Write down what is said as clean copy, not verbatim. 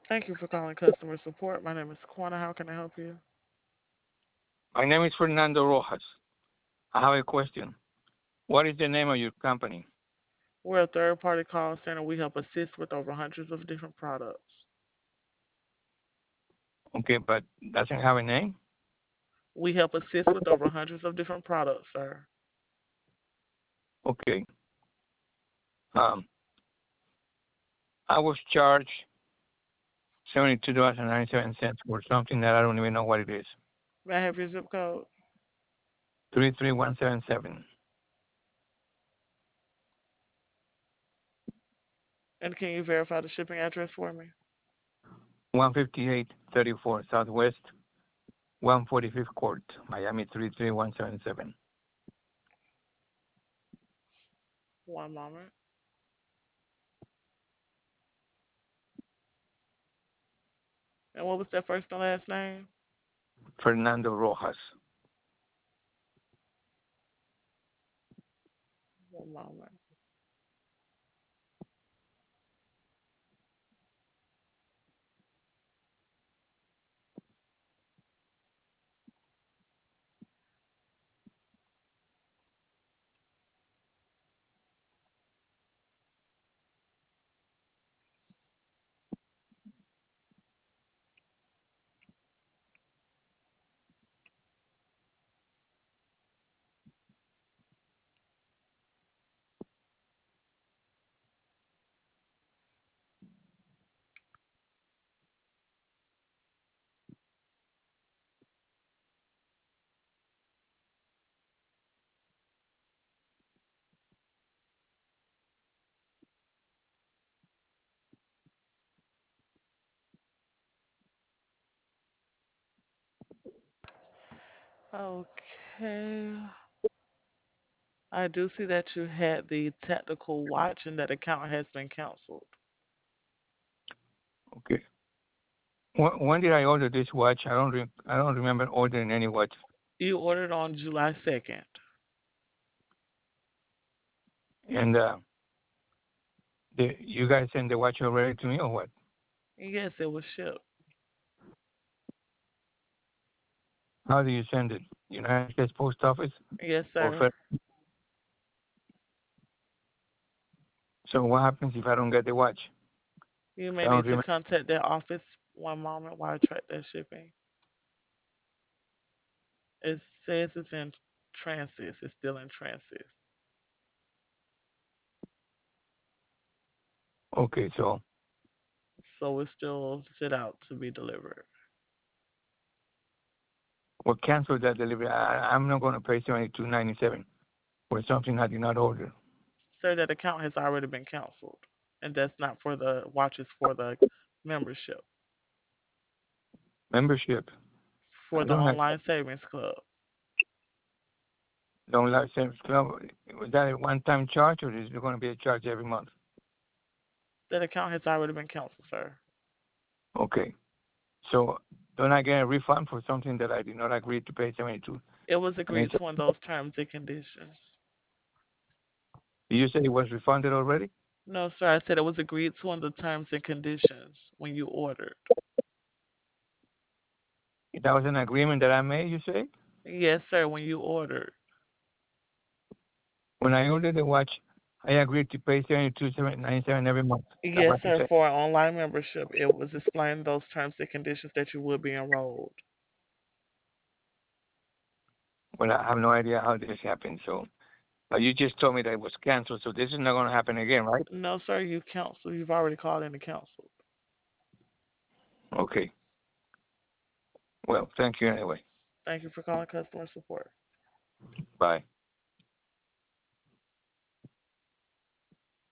Thank you for calling customer support. My name is Quana. How can I help you? My name is Fernando Rojas. I have a question. What is the name of your company? We're a third party call center. We help assist with over hundreds of different products. Okay, but doesn't have a name? We help assist with over hundreds of different products, sir. Okay. Um, I was charged $72.97 for something that I don't even know what it is. May I have your zip code? 33177. And can you verify the shipping address for me? 15834 Southwest 145th Court, Miami 33177. One moment. And what was that first and last name? Fernando Rojas. One moment. Okay. I do see that you had the tactical watch and that account has been canceled. Okay. When did I order this watch? I don't remember ordering any watch. You ordered on July 2nd. And you guys send the watch already to me or what? Yes, it was shipped. How do you send it? United States Post Office Yes, or sir. So what happens if I don't get the watch? You I may don't need to remember. contact their office one moment while I track that shipping. It says it's in transit. It's still in transit. Okay, so So it's still sit out to be delivered. we'll cancel that delivery. I'm not going to pay $72.97 for something I did not order. Sir, that account has already been canceled. And that's not for the watches for the membership, Membership. for I the don't have online savings club. don't like Sam's Club. Was that a one-time charge or is it going to be a charge every month? That account has already been canceled, sir. Okay. So don't I get a refund for something that I did not agree to pay 72? It was I mean, agreed to in those terms and conditions. you say it was refunded already? No, sir, I said it was agreed to in the terms and conditions when you ordered. That was an agreement that I made, you say? Yes, sir, when you ordered. When I ordered the watch, I agreed to pay 72.97 every month. That's Yes, what you sir, said. for an online membership, it was explained those terms and conditions that you would be enrolled. Well, I have no idea how this happened. So you just told me that it was canceled. So this is not going to happen again, right? No, sir, you counsel. You've already called in to counsel. Okay. Well, thank you anyway. Thank you for calling customer support. Bye.